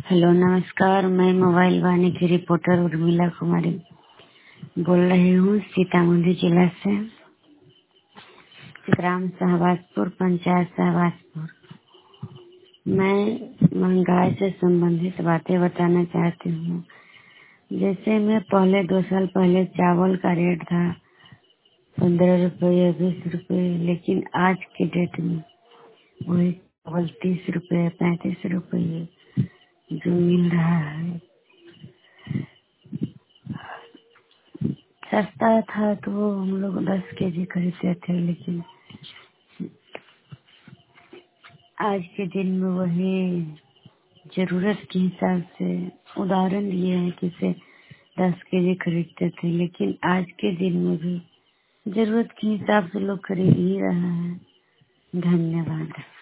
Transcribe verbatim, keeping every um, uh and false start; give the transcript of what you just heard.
Hello नमस्कार। मैं mobile वाणी की रिपोर्टर उर्मिला कुमारी बोल रही हूँ सीतामढ़ी जिला से, ग्राम सहवासपुर, पंचायत सहवासपुर। मैं महंगाई से संबंधित बातें बताना चाहती हूँ। जैसे मैं पहले दो साल पहले चावल का रेट था पंद्रह रुपये बीस रुपये, लेकिन आज के डेट में वही चावल तीस रुपये पैंतीस रुपये जो मिल रहा है। सस्ता था तो वो हम लोग दस केजी खरीदते थे, लेकिन आज के दिन में वही जरूरत के हिसाब से उदाहरण दिए हैं कि से दस केजी खरीदते थे, लेकिन आज के दिन में भी जरूरत के हिसाब से लोग खरीद ही रहा है। धन्यवाद।